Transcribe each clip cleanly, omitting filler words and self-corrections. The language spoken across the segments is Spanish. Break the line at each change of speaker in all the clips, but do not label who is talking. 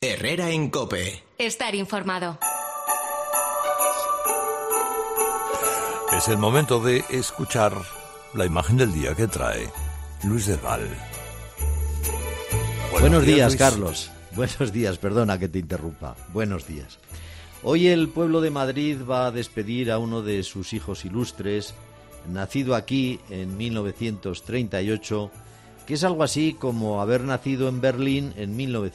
Herrera en COPE.
Estar informado.
Es el momento de escuchar la imagen del día que trae Luis del Val.
Buenos días,
Luis.
Carlos. Buenos días, perdona que te interrumpa. Buenos días. Hoy el pueblo de Madrid va a despedir a uno de sus hijos ilustres, nacido aquí en 1938, que es algo así como haber nacido en Berlín en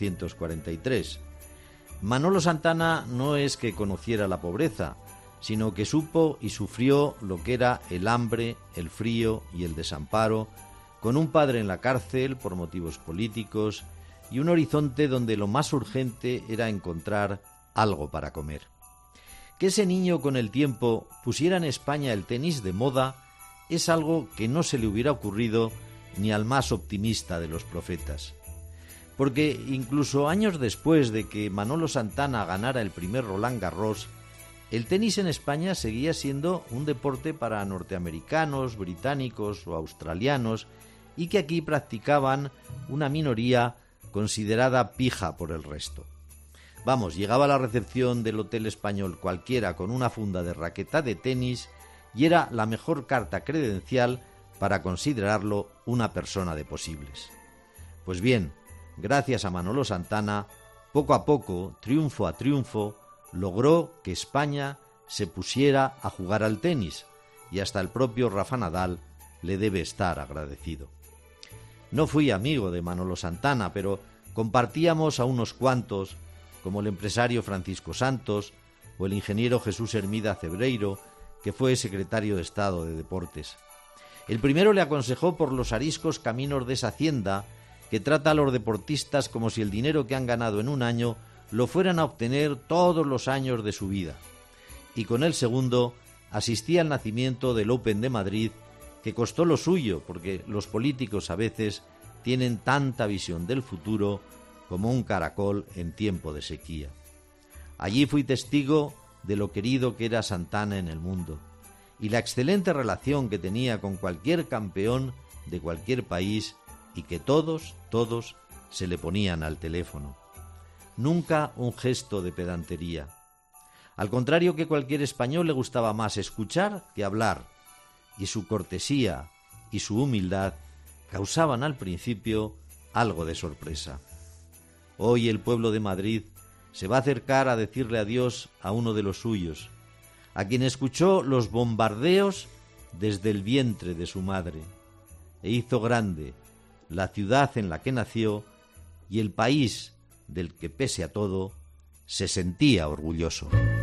1943. Manolo Santana no es que conociera la pobreza, sino que supo y sufrió lo que era el hambre, el frío y el desamparo, con un padre en la cárcel por motivos políticos y un horizonte donde lo más urgente era encontrar algo para comer. Que ese niño con el tiempo pusiera en España el tenis de moda es algo que no se le hubiera ocurrido ni al más optimista de los profetas. Porque incluso años después de que Manolo Santana ganara el primer Roland Garros, el tenis en España seguía siendo un deporte para norteamericanos, británicos o australianos y que aquí practicaban una minoría considerada pija por el resto. Vamos, llegaba a la recepción del Hotel Español cualquiera con una funda de raqueta de tenis y era la mejor carta credencial para considerarlo una persona de posibles. Pues bien, gracias a Manolo Santana, poco a poco, triunfo a triunfo, logró que España se pusiera a jugar al tenis y hasta el propio Rafa Nadal le debe estar agradecido. No fui amigo de Manolo Santana, pero compartíamos a unos cuantos, como el empresario Francisco Santos o el ingeniero Jesús Hermida Cebreiro, que fue secretario de Estado de Deportes. El primero le aconsejó por los ariscos caminos de esa hacienda que trata a los deportistas como si el dinero que han ganado en un año lo fueran a obtener todos los años de su vida. Y con el segundo asistía al nacimiento del Open de Madrid, que costó lo suyo, porque los políticos a veces tienen tanta visión del futuro como un caracol en tiempo de sequía. Allí fui testigo de lo querido que era Santana en el mundo y la excelente relación que tenía con cualquier campeón de cualquier país y que todos se le ponían al teléfono. Nunca un gesto de pedantería. Al contrario que cualquier español, le gustaba más escuchar que hablar, y su cortesía y su humildad causaban al principio algo de sorpresa. Hoy el pueblo de Madrid se va a acercar a decirle adiós a uno de los suyos, a quien escuchó los bombardeos desde el vientre de su madre, e hizo grande la ciudad en la que nació y el país del que, pese a todo, se sentía orgulloso.